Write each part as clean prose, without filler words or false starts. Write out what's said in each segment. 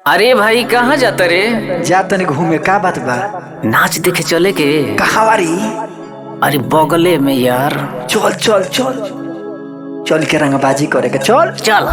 अरे भाई कहाँ जाता रे? जा तनी घूमे, का बात बा? नाच देखे चले के। कहाँ वारी? अरे बगले में यार। चल चल चल चल के रंगबाजी करे के चल चल।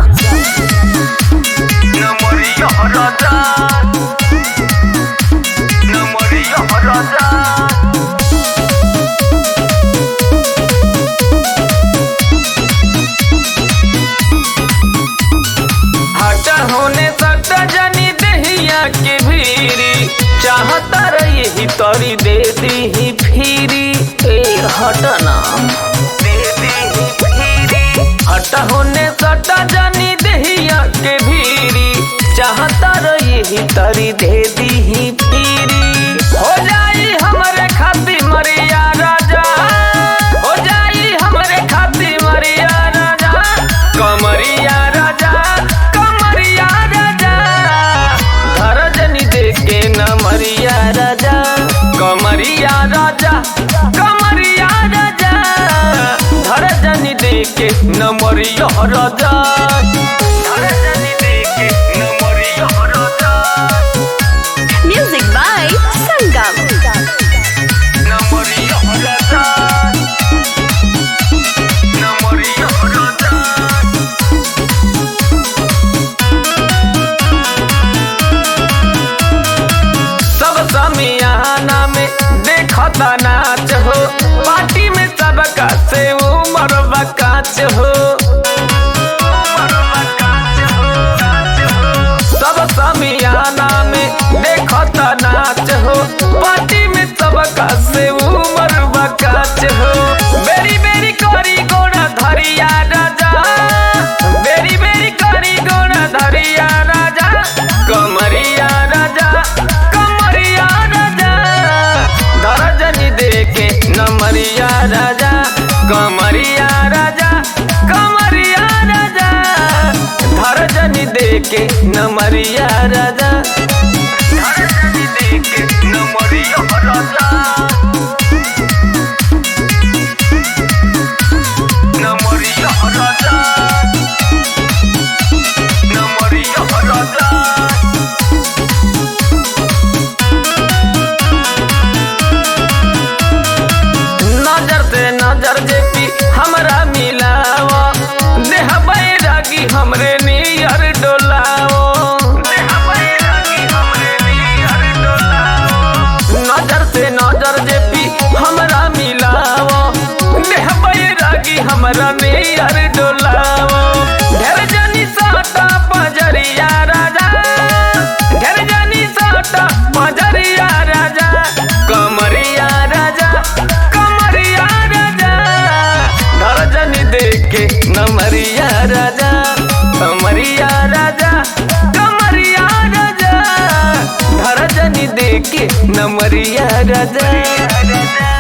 हटा होने सटा जानी दहिया के भीरी, चाहता रही ही तोरी दे दी ही फिरी। ए हटा ना दे दी ही फिरी। हटा होने सटा जानी दहिया के भीरी, चाहता रही ही तोरी दे दी ही फिरी। हो जाई हमरे खातिर मरिया राजा, हो जाई हमरे खातिर मरिया राजा। कमरिया राजा कमरिया राजा, धर जनी देके न मरिया राजा। कमरिया राजा कमरिया राजा, धर जनी देके न मरिया राजा। धर जनी देके न मरिया राजा। Music by Sangam. न मरिया राजा, न मरिया राजा। सब समियाना में देखता नाच हो, पार्टी में सबका से उमर बकाच हो। सब समियाना में देखता नाच हो, पार्टी में सबका से उमर बकाच हो। बेरी बेरी करी गोड़ा धरिया राजा, बेरी बेरी करी गोड़ा धरिया राजा। कमरिया राजा कमरिया राजा, धर जनी देके न मरिया राजा। कमरिया राजा कमरिया राजा, धर जनी देके न मरिया राजा। धर जनी देके न मरिया राजा। न मरिया राजा, न मरिया राजा। नजर से नजर जेपी हमरा मिलाओ, देह बैरागी हमरे नियर डोलाओ। देह बैरागी हमरे नियर डोलाओ। नजर से नजर जेपी हमरा मिलाओ, देह बैरागी हमरा नियर डोलाओ। ढेर जनी साटा पजरिया राजा, ढेर जनी साटा पजरिया राजा। कमरिया राजा कमरिया राजा, धर जनी देके न मरिया राजा। कमरिया राजा कमरिया राजा, धर जनी देके न मरिया राजा।